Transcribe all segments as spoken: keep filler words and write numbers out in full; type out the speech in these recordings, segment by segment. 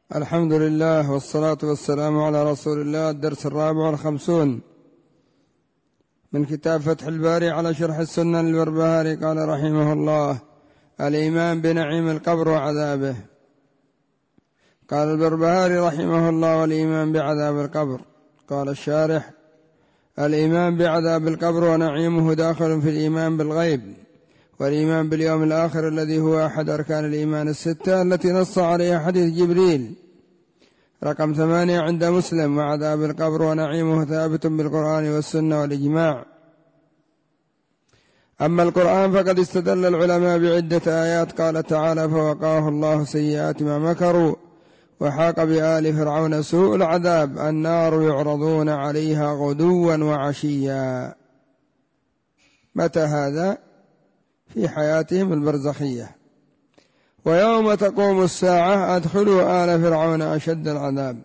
الحمد لله والصلاة والسلام على رسول الله. الدرس الرابع والخمسون من كتاب فتح الباري على شرح السنة للبربهاري. قال رحمه الله: الإيمان بنعيم القبر وعذابه. قال البربهاري رحمه الله: والإيمان بعذاب القبر. قال الشارح: الإيمان بعذاب القبر ونعيمه داخل في الإيمان بالغيب، والإيمان باليوم الآخر الذي هو أحد أركان الإيمان الستة التي نص عليها حديث جبريل رقم ثمانية عند مسلم. وعذاب القبر ونعيمه ثابت بالقرآن والسنة والإجماع. أما القرآن فقد استدل العلماء بعدة آيات. قال تعالى: فوقاه الله سيئات ما مكروا وحاق بآل فرعون سوء العذاب النار يعرضون عليها غدوا وعشيا. متى هذا؟ في حياتهم البرزخية. ويوم تقوم الساعة أدخلوا آل فرعون أشد العذاب،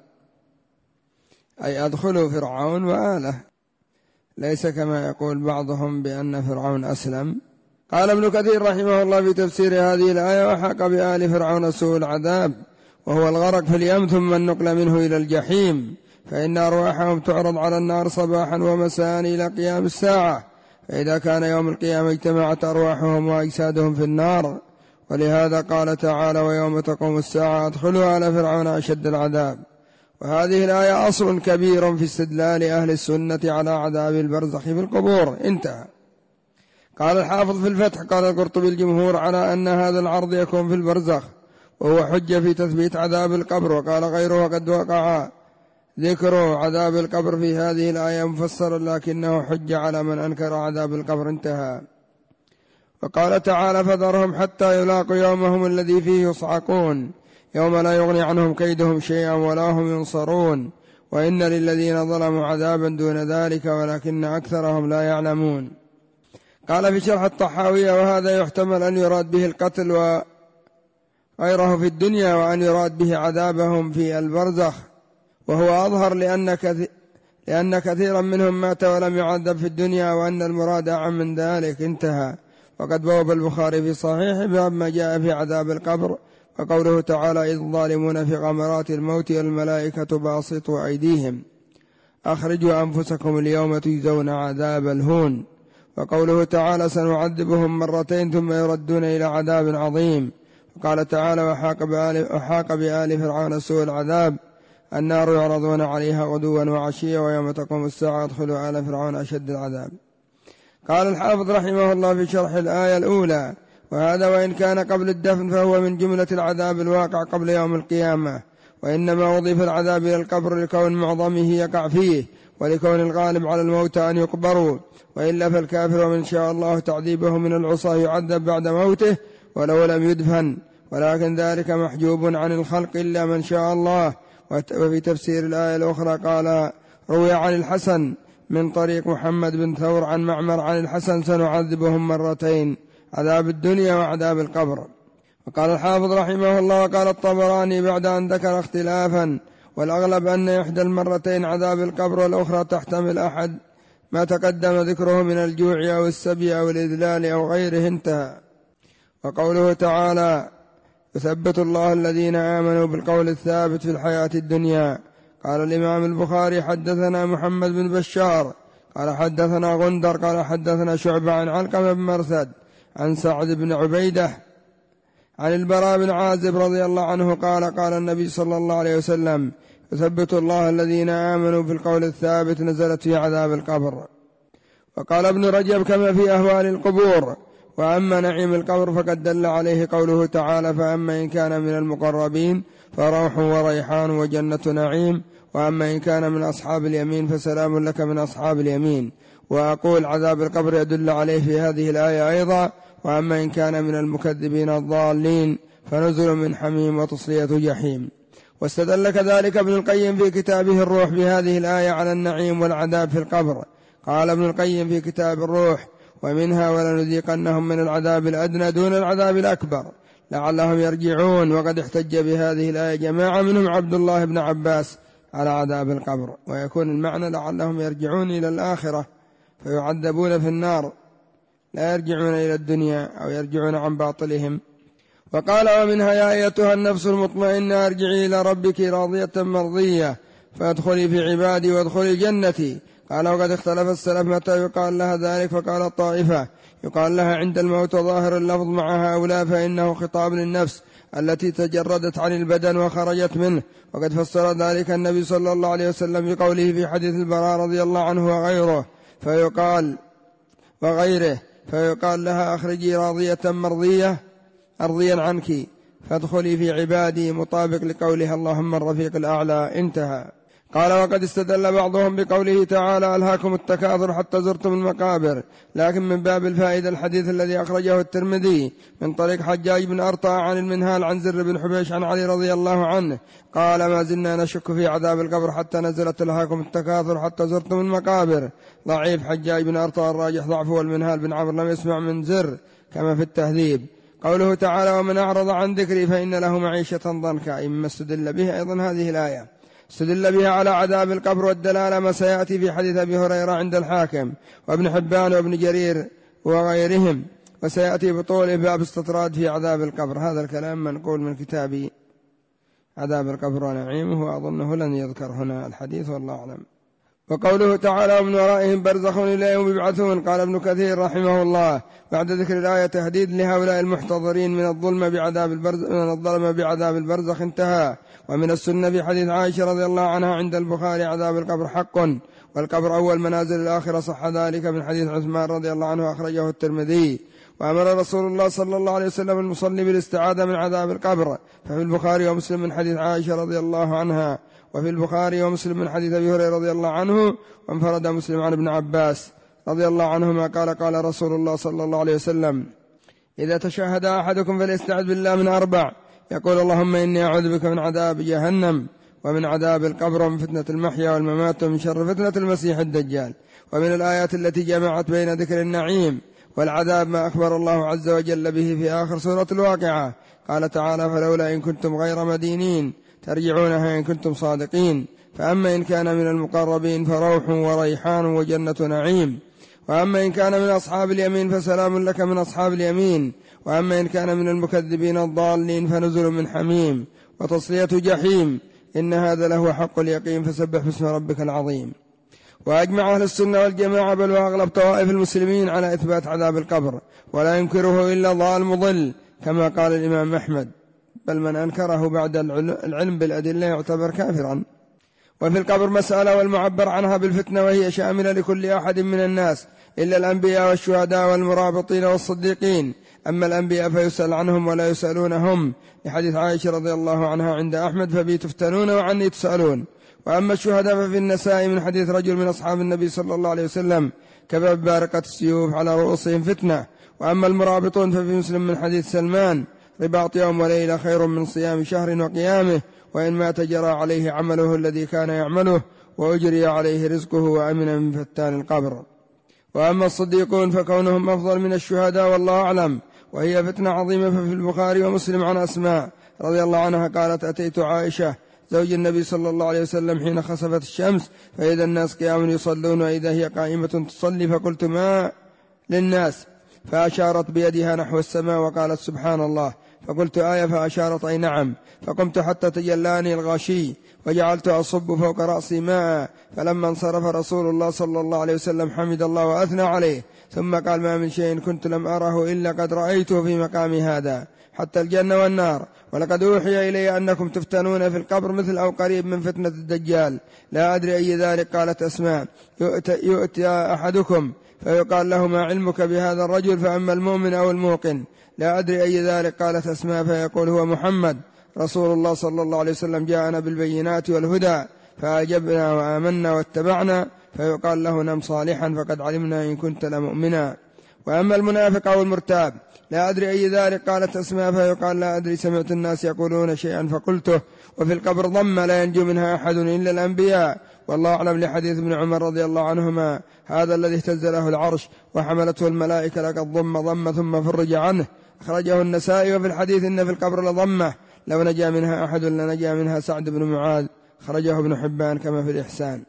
أي أدخلوا فرعون وآله، ليس كما يقول بعضهم بأن فرعون أسلم. قال ابن كثير رحمه الله في تفسير هذه الآية: وحاق بآل فرعون سوء العذاب، وهو الغرق في اليم ثم النقل منه إلى الجحيم، فإن أرواحهم تعرض على النار صباحا ومساء إلى قيام الساعة، فإذا كان يوم القيامة اجتمعت أرواحهم وأجسادهم في النار. ولهذا قال تعالى: ويوم تقوم الساعة أدخلوا آل فرعون أشد العذاب. وهذه الآية أصل كبير في استدلال أهل السنة على عذاب البرزخ في القبور. انتهى. قال الحافظ في الفتح: قال القرطبي: الجمهور على أن هذا العرض يكون في البرزخ، وهو حجة في تثبيت عذاب القبر. وقال غيره: قد وقع ذكر عذاب القبر في هذه الآية مفسرا، لكنه حجة على من أنكر عذاب القبر. انتهى. وقال تعالى: فذرهم حتى يلاقوا يومهم الذي فيه يصعقون يوم لا يغني عنهم كيدهم شيئا ولا هم ينصرون، وإن للذين ظلموا عذابا دون ذلك ولكن أكثرهم لا يعلمون. قال في شرح الطحاوية: وهذا يحتمل أن يراد به القتل وغيره في الدنيا، وأن يراد به عذابهم في البرزخ، وهو أظهر لأن كثير لأن كثيرا منهم مات ولم يعذب في الدنيا، وأن المراد أعم من ذلك. انتهى. وقد بوب البخاري في صحيح باب ما جاء في عذاب القبر، وقوله تعالى: إذ الظالمون في غمرات الموت والملائكة باسطوا أيديهم أخرجوا أنفسكم اليوم تجزون عذاب الهون. وقوله تعالى: سنعذبهم مرتين ثم يردون إلى عذاب عظيم. وقال تعالى: وحاق بآل, وحاق بآل فرعون سوء العذاب النار يعرضون عليها غدوا وعشيا ويوم تقوم الساعة أدخلوا آل فرعون أشد العذاب. قال الحافظ رحمه الله في شرح الآية الأولى: وهذا وإن كان قبل الدفن فهو من جملة العذاب الواقع قبل يوم القيامة، وإنما أضيف العذاب إلى القبر لكون معظمه يقع فيه، ولكون الغالب على الموتى أن يقبروا، وإلا فالكافر ومن شاء الله تعذيبه من العصاة يعذب بعد موته ولو لم يدفن، ولكن ذلك محجوب عن الخلق إلا من شاء الله. وفي تفسير الآية الأخرى قال: روي عن الحسن من طريق محمد بن ثور عن معمر عن الحسن: سنعذبهم مرتين، عذاب الدنيا وعذاب القبر. وقال الحافظ رحمه الله: وقال الطبراني بعد أن ذكر اختلافا، والأغلب أن إحدى المرتين عذاب القبر والأخرى تحتمل أحد ما تقدم ذكره من الجوع أو السبي أو الإذلال أو غيره. انتهى. وقوله تعالى: يثبت الله الذين آمنوا بالقول الثابت في الحياة الدنيا. قال الإمام البخاري: حدثنا محمد بن بشار قال حدثنا غندر قال حدثنا شعبة عن علقمة بن مرثد عن سعد بن عبيدة عن البراء بن عازب رضي الله عنه قال: قال النبي صلى الله عليه وسلم: يثبت الله الذين آمنوا بالقول الثابت نزلت في عذاب القبر. وقال ابن رجب كما في أهوال القبور: وأما نعيم القبر فقد دل عليه قوله تعالى: فأما إن كان من المقربين فروح وريحان وجنة نعيم، وأما إن كان من أصحاب اليمين فسلام لك من أصحاب اليمين. وأقول عذاب القبر يدل عليه في هذه الآية أيضا: وأما إن كان من المكذبين الضالين فنزل من حميم وتصلية جحيم. واستدل كذلك ابن القيم في كتابه الروح بهذه الآية على النعيم والعذاب في القبر. قال ابن القيم في كتاب الروح: ومنها ولنذيقنهم من العذاب الأدنى دون العذاب الأكبر لعلهم يرجعون. وقد احتج بهذه الآية جماعة منهم عبد الله بن عباس على عذاب القبر، ويكون المعنى لعلهم يرجعون إلى الآخرة فيعذبون في النار، لا يرجعون إلى الدنيا أو يرجعون عن باطلهم. فقال ومنها يا أيتها النفس المطمئنة ارجعي إلى ربك راضية مرضية فادخلي في عبادي وادخلي جنتي. قال وقد اختلف السلف متى يقال لها ذلك، فقال الطائفة يقال لها عند الموت وظاهر اللفظ مع هؤلاء فإنه خطاب للنفس التي تجردت عن البدن وخرجت منه، وقد فسر ذلك النبي صلى الله عليه وسلم بقوله في حديث البراء رضي الله عنه وغيره فيقال وغيره فيقال لها أخرجي راضية مرضية أرضيا عنك فادخلي في عبادي، مطابق لقولها اللهم الرفيق الأعلى. انتهى. قال وقد استدل بعضهم بقوله تعالى ألهاكم التكاثر حتى زرتم المقابر، لكن من باب الفائدة الحديث الذي أخرجه الترمذي من طريق حجاج بن أرطى عن المنهال عن زر بن حبيش عن علي رضي الله عنه قال ما زلنا نشك في عذاب القبر حتى نزلت ألهاكم التكاثر حتى زرتم المقابر. ضعيف حجاج بن أرطى الراجح ضعفه، والمنهال بن عمرو لم يسمع من زر كما في التهذيب. قوله تعالى ومن أعرض عن ذكري فإن له معيشة ضنكا، إما استدل به أيضا هذه الآية استدل بها على عذاب القبر، والدلالة ما سيأتي في حديث أبي هريرة عند الحاكم وابن حبان وابن جرير وغيرهم، وسيأتي بطوله باب استطراد في عذاب القبر. هذا الكلام منقول من كتاب عذاب القبر ونعيمه، وأظنه لن يذكر هنا الحديث والله أعلم. وقوله تعالى ومن ورائهم برزخ إلى يوم يبعثون، قال ابن كثير رحمه الله بعد ذكر الآية تهديد لهؤلاء المحتضرين من الظلم بعذاب البرزخ من الظلم بعذاب البرزخ انتهى. ومن السنة في حديث عائشة رضي الله عنها عند البخاري عذاب القبر حق، والقبر أول منازل الآخرة، صح ذلك من حديث عثمان رضي الله عنه أخرجه الترمذي. وأمر رسول الله صلى الله عليه وسلم المصلي بالاستعاذة من عذاب القبر، ففي البخاري ومسلم من حديث عائشة رضي الله عنها، وفي البخاري ومسلم من حديث أبي هريرة رضي الله عنه، وانفرد مسلم عن ابن عباس رضي الله عنهما قال قال رسول الله صلى الله عليه وسلم إذا تشهد أحدكم فليستعذ بالله من أربع، يقول اللهم إني أعوذ بك من عذاب جهنم ومن عذاب القبر ومن فتنة المحيا والممات ومن شر فتنة المسيح الدجال. ومن الآيات التي جمعت بين ذكر النعيم والعذاب ما أخبر الله عز وجل به في آخر سورة الواقعة، قال تعالى فلولا إن كنتم غير مدينين ترجعونها إن كنتم صادقين، فأما إن كان من المقربين فروح وريحان وجنة نعيم، وأما إن كان من أصحاب اليمين فسلام لك من أصحاب اليمين، وأما إن كان من المكذبين الضالين فنزل من حميم وتصلية جحيم، إن هذا لهو حق اليقين، فسبح باسم ربك العظيم. وأجمع أهل السنة والجماعة بل وأغلب طوائف المسلمين على إثبات عذاب القبر، ولا ينكره إلا ضال مضل كما قال الإمام أحمد، بل من أنكره بعد العلم بالأدلة يعتبر كافرا. وفي القبر مسألة والمعبر عنها بالفتنة، وهي شاملة لكل أحد من الناس إلا الأنبياء والشهداء والمرابطين والصديقين، أما الأنبياء فيسأل عنهم ولا يسألونهم، لحديث عائشة رضي الله عنها عند أحمد فبي تفتنون وعني تسألون. وأما الشهداء ففي النساء من حديث رجل من أصحاب النبي صلى الله عليه وسلم كباب بارقة السيوف على رؤوسهم فتنة. وأما المرابطون ففي مسلم من حديث سلمان رباط يوم وليلة خير من صيام شهر وقيامه، وإن مات جرى عليه عمله الذي كان يعمله وأجري عليه رزقه وأمن من فتان القبر. وأما الصديقون فكونهم أفضل من الشهداء والله أعلم، وهي فتنة عظيمة. ففي البخاري ومسلم عن أسماء رضي الله عنها قالت أتيت عائشة زوج النبي صلى الله عليه وسلم حين خسفت الشمس فإذا الناس قيام يصلون وإذا هي قائمة تصلي، فقلت ما للناس؟ فأشارت بيدها نحو السماء وقالت سبحان الله، فقلت آية؟ فأشارت أي نعم، فقمت حتى تجلاني الغاشي وجعلت أصب فوق رأسي ماء، فلما انصرف رسول الله صلى الله عليه وسلم حمد الله وأثنى عليه، ثم قال ما من شيء كنت لم أره إلا قد رأيته في مقام هذا حتى الجنة والنار، ولقد أوحي إلي أنكم تفتنون في القبر مثل أو قريب من فتنة الدجال، لا أدري أي ذلك. قالت أسماء يؤتى, يؤتى أحدكم فيقال له ما علمك بهذا الرجل، فأما المؤمن أو الموقن لا أدري أي ذلك. قالت أسماء فيقول هو محمد رسول الله صلى الله عليه وسلم جاءنا بالبينات والهدى فأجبنا وآمنا واتبعنا، فيقال له نم صالحا فقد علمنا إن كنت لمؤمنا. وأما المنافق أو المرتاب لا أدري أي ذلك. قالت أسماء فيقال لا أدري سمعت الناس يقولون شيئا فقلته. وفي القبر ضم لا ينجو منها أحد إلا الأنبياء، والله أعلم، لحديث ابن عمر رضي الله عنهما هذا الذي اهتز له العرش وحملته الملائكة لقد ضم ضم ثم فرج عنه، أخرجه النسائي. وفي الحديث إن في القبر لضمة لو نجا منها أحد لنجا منها سعد بن معاذ، أخرجه ابن حبان كما في الإحسان.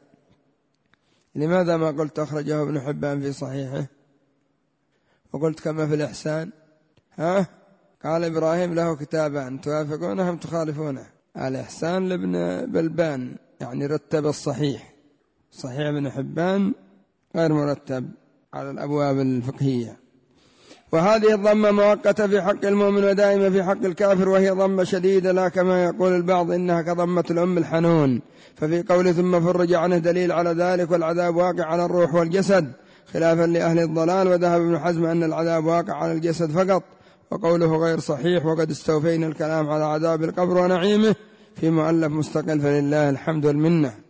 لماذا ما قلت أخرجه ابن حبان في صحيحه وقلت كما في الإحسان؟ ها قال إبراهيم له كتابان توافقونه أم تخالفونه؟ الإحسان لابن بلبان يعني رتب الصحيح، صحيح ابن حبان غير مرتب على الأبواب الفقهية. وهذه الضمة مؤقتة في حق المؤمن ودائمة في حق الكافر، وهي ضمة شديدة لا كما يقول البعض إنها كضمة الأم الحنون. ففي قوله ثم فرج عنه دليل على ذلك، والعذاب واقع على الروح والجسد خلافا لأهل الضلال، وذهب ابن حزم أن العذاب واقع على الجسد فقط، وقوله غير صحيح. وقد استوفينا الكلام على عذاب القبر ونعيمه في مؤلف مستقل، فلله الحمد والمنة.